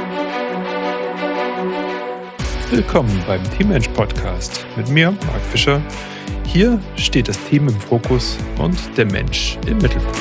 Willkommen beim Teammensch Podcast mit mir, Marc Fischer. Hier steht das Team im Fokus und der Mensch im Mittelpunkt.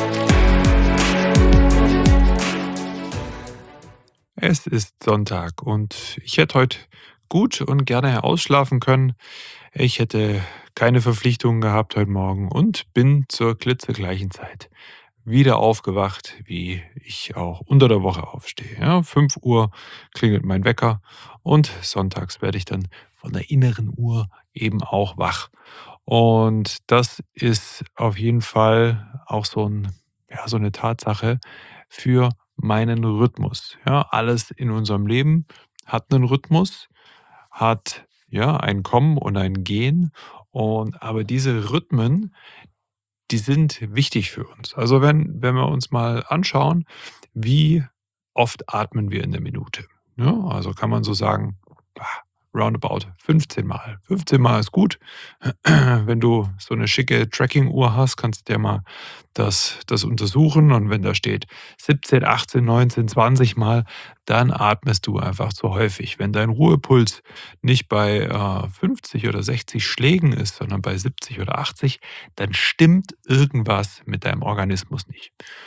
Es ist Sonntag und ich hätte heute gut und gerne ausschlafen können. Ich hätte keine Verpflichtungen gehabt heute Morgen und bin zur klitzegleichen Zeit wieder aufgewacht, wie ich auch unter der Woche aufstehe. Ja, 5 Uhr klingelt mein Wecker und sonntags werde ich dann von der inneren Uhr eben auch wach. Und das ist auf jeden Fall auch so eine Tatsache für meinen Rhythmus. Ja, alles in unserem Leben hat einen Rhythmus, hat ja ein Kommen und ein Gehen. Und aber diese Rhythmen, die sind wichtig für uns. Also wenn wir uns mal anschauen, wie oft atmen wir in der Minute? Ja, also kann man so sagen, roundabout 15 Mal. 15 Mal ist gut. Wenn du so eine schicke Tracking-Uhr hast, kannst du dir mal das untersuchen. Und wenn da steht 17, 18, 19, 20 Mal, dann atmest du einfach zu häufig. Wenn dein Ruhepuls nicht bei 50 oder 60 Schlägen ist, sondern bei 70 oder 80, dann stimmt irgendwas mit deinem Organismus nicht.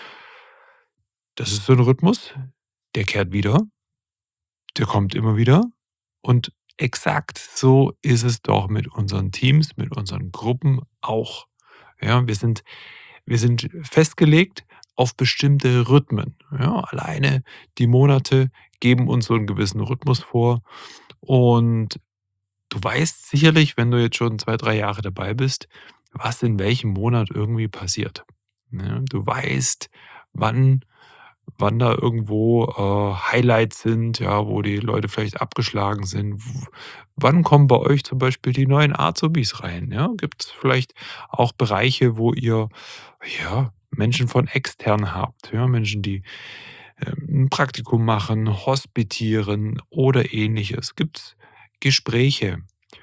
Das ist so ein Rhythmus, der kehrt wieder, der kommt immer wieder. Und exakt so ist es doch mit unseren Teams, mit unseren Gruppen auch. Ja, wir sind festgelegt auf bestimmte Rhythmen. Ja, alleine die Monate geben uns so einen gewissen Rhythmus vor. Und du weißt sicherlich, wenn du jetzt schon 2, 3 Jahre dabei bist, was in welchem Monat irgendwie passiert. Ne? Du weißt, wann wann da irgendwo Highlights sind, ja, wo die Leute vielleicht abgeschlagen sind. Wann kommen bei euch zum Beispiel die neuen Azubis rein? Ja? Gibt es vielleicht auch Bereiche, wo ihr ja, Menschen von extern habt, ja? Menschen, die 'n Praktikum machen, hospitieren oder Ähnliches? Gibt es Gespräche?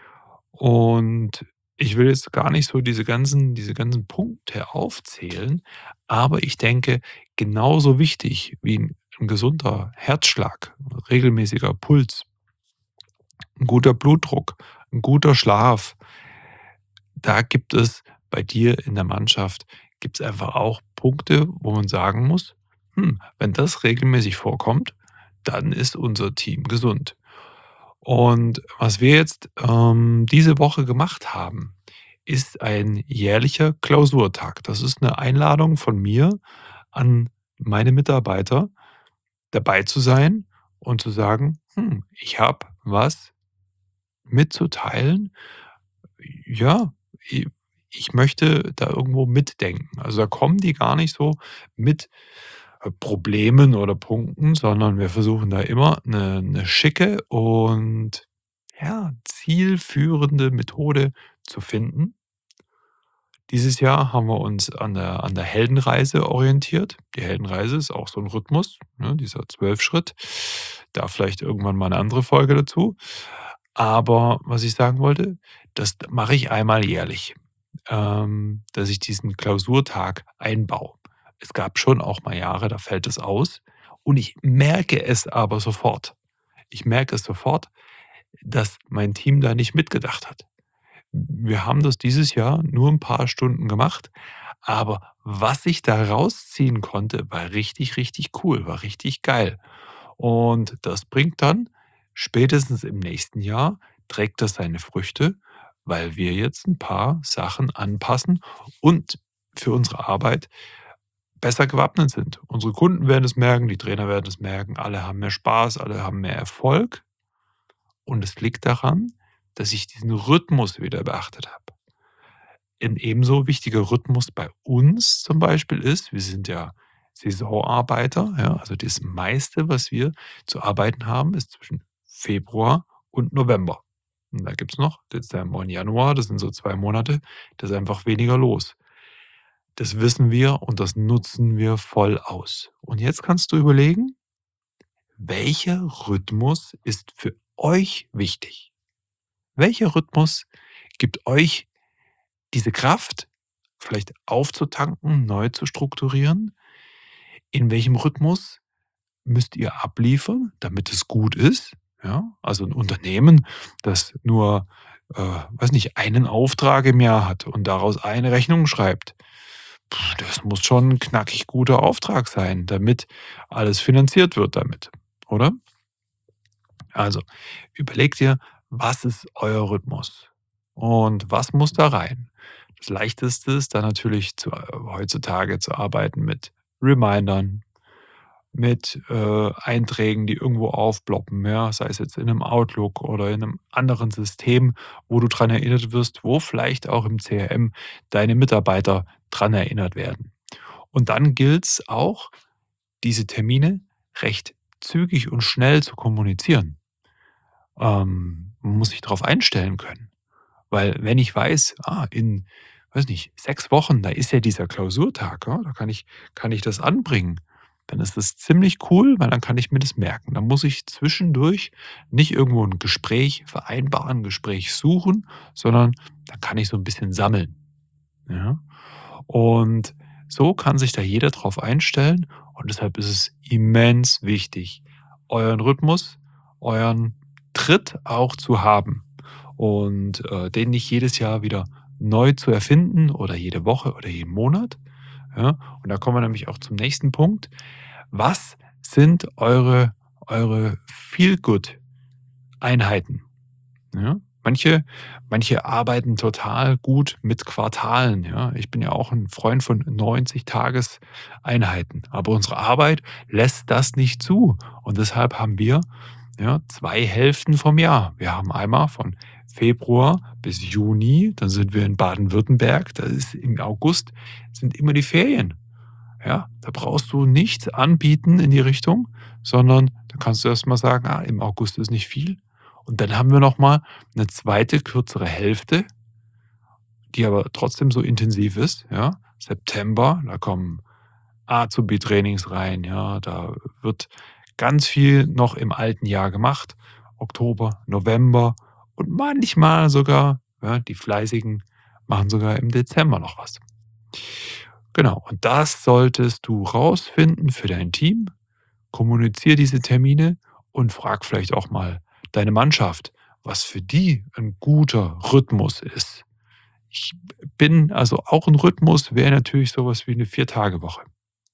Und ich will jetzt gar nicht so diese ganzen Punkte aufzählen, aber ich denke, genauso wichtig wie ein gesunder Herzschlag, regelmäßiger Puls, ein guter Blutdruck, ein guter Schlaf, da gibt es bei dir in der Mannschaft gibt's einfach auch Punkte, wo man sagen muss: wenn das regelmäßig vorkommt, dann ist unser Team gesund.“ Und was wir jetzt diese Woche gemacht haben, ist ein jährlicher Klausurtag. Das ist eine Einladung von mir an meine Mitarbeiter, dabei zu sein und zu sagen: ich habe was mitzuteilen. Ja, i ich möchte da irgendwo mitdenken.“ Also, da kommen die gar nicht so mit Problemen oder Punkten, sondern wir versuchen da immer eine schicke und, ja, zielführende Methode zu finden. Dieses Jahr haben wir uns an der Heldenreise orientiert. Die Heldenreise ist auch so ein Rhythmus, ne, dieser 12 Schritt. Da vielleicht irgendwann mal eine andere Folge dazu. Aber was ich sagen wollte, das mache ich einmal jährlich, dass ich diesen Klausurtag einbaue. Es gab schon auch mal Jahre, da fällt es aus und ich merke es aber sofort. Ich merke es sofort, dass mein Team da nicht mitgedacht hat. Wir haben das dieses Jahr nur ein paar Stunden gemacht, aber was ich da rausziehen konnte, war richtig, richtig cool, war richtig geil. Und das bringt dann spätestens im nächsten Jahr trägt das seine Früchte, weil wir jetzt ein paar Sachen anpassen und für unsere Arbeit besser gewappnet sind. Unsere Kunden werden es merken, die Trainer werden es merken, alle haben mehr Spaß, alle haben mehr Erfolg und es liegt daran, dass ich diesen Rhythmus wieder beachtet habe. Ein ebenso wichtiger Rhythmus bei uns zum Beispiel ist, wir sind ja Saisonarbeiter, ja, also das meiste, was wir zu arbeiten haben, ist zwischen Februar und November. Und da gibt's noch Dezember und Januar, das sind so 2 Monate, da ist einfach weniger los. Das wissen wir und das nutzen wir voll aus. Und jetzt kannst du überlegen, welcher Rhythmus ist für euch wichtig? Welcher Rhythmus gibt euch diese Kraft, vielleicht aufzutanken, neu zu strukturieren? In welchem Rhythmus müsst ihr abliefern, damit es gut ist? Ja, also ein Unternehmen, das nur, weiß nicht, einen Auftrag im Jahr hat und daraus eine Rechnung schreibt. Das muss schon 'n knackig guter Auftrag sein, damit alles finanziert wird damit, oder? Also, überlegt dir, was ist euer Rhythmus und was muss da rein? Das Leichteste ist dann natürlich heutzutage zu arbeiten mit Remindern, mit, Einträgen, die irgendwo aufploppen, ja, sei es jetzt in einem Outlook oder in einem anderen System, wo du dran erinnert wirst, wo vielleicht auch im CRM deine Mitarbeiter dran erinnert werden. Und dann gilt es auch, diese Termine recht zügig und schnell zu kommunizieren. Man muss sich darauf einstellen können. Weil wenn ich weiß, in, weiß nicht, 6 Wochen, da ist ja dieser Klausurtag, ja, da kann ich das anbringen, dann ist das ziemlich cool, weil dann kann ich mir das merken. Dann muss ich zwischendurch nicht irgendwo ein Gespräch vereinbaren, 'n Gespräch suchen, sondern da kann ich so ein bisschen sammeln, ja? Und so kann sich da jeder drauf einstellen und deshalb ist es immens wichtig, euren Rhythmus, euren Tritt auch zu haben und, den nicht jedes Jahr wieder neu zu erfinden oder jede Woche oder jeden Monat, ja? Und da kommen wir nämlich auch zum nächsten Punkt. Was sind eure Feel-Good-Einheiten? Ja, manche arbeiten total gut mit Quartalen, ja. Ich bin ja auch ein Freund von 90 Tageseinheiten, aber unsere Arbeit lässt das nicht zu und deshalb haben wir, ja, 2 Hälften vom Jahr. Wir haben einmal von Februar bis Juni, dann sind wir in Baden-Württemberg, da ist im August sind immer die Ferien. Ja, da brauchst du nichts anbieten in die Richtung, sondern da kannst du erst mal sagen: im August ist nicht viel.“ Und dann haben wir noch mal 'ne zweite, kürzere Hälfte, die aber trotzdem so intensiv ist, ja. September, da kommen Azubi-Trainings rein, ja, da wird ganz viel noch im alten Jahr gemacht. Oktober, November und manchmal sogar, ja, die Fleißigen machen sogar im Dezember noch was. Genau, und das solltest du rausfinden für dein Team. Kommuniziere diese Termine und frag vielleicht auch mal deine Mannschaft, was für die ein guter Rhythmus ist. Ich bin also auch ein Rhythmus wäre natürlich sowas wie eine 4-Tage-Woche.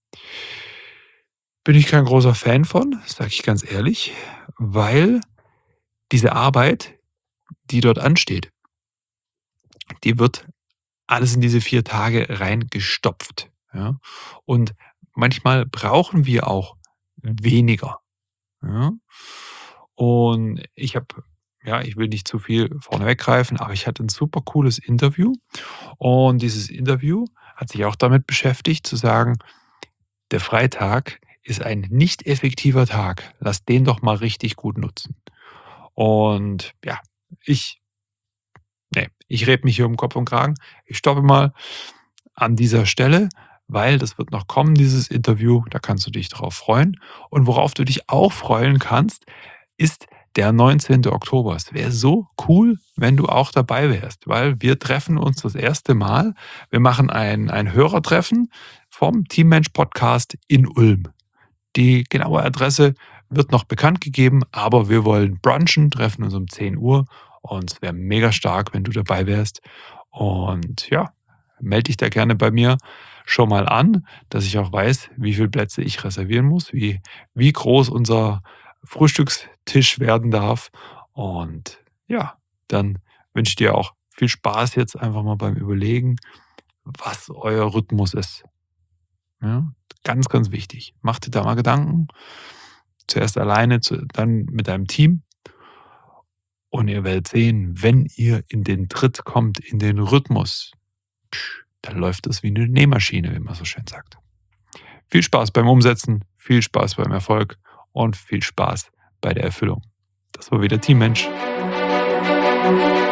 Bin ich kein großer Fan von, sage ich ganz ehrlich, weil diese Arbeit, die dort ansteht, die wird alles in diese 4 Tage reingestopft, ja? Und manchmal brauchen wir auch weniger, ja? Und ich habe ja, ich will nicht zu viel vorne aber ich hatte ein super cooles Interview und dieses Interview hat sich auch damit beschäftigt zu sagen: „Der Freitag ist ein nicht effektiver Tag. Lass den doch mal richtig gut nutzen.“ Und ja, ich ich rede mich hier um Kopf und Kragen. Ich stoppe mal an dieser Stelle, weil das wird noch kommen, dieses Interview. Da kannst du dich drauf freuen. Und worauf du dich auch freuen kannst, ist der 19. Oktober. Es wäre so cool, wenn du auch dabei wärst, weil wir treffen uns das erste Mal. Wir machen ein Hörertreffen vom Teammensch Podcast in Ulm. Die genaue Adresse wird noch bekannt gegeben, aber wir wollen brunchen, treffen uns um 10 Uhr und es wäre mega stark, wenn du dabei wärst. Und ja, melde dich da gerne bei mir schon mal an, dass ich auch weiß, wie viele Plätze ich reservieren muss, wie groß unser Frühstückstisch werden darf. Und ja, dann wünsche ich dir auch viel Spaß jetzt einfach mal beim Überlegen, was euer Rhythmus ist. Ja, ganz, ganz wichtig. Mach dir da mal Gedanken. Zuerst alleine, dann mit deinem Team. Und ihr werdet sehen, wenn ihr in den Tritt kommt, in den Rhythmus, dann läuft das wie eine Nähmaschine, wie man so schön sagt. Viel Spaß beim Umsetzen, viel Spaß beim Erfolg und viel Spaß bei der Erfüllung. Das war wieder Teammensch.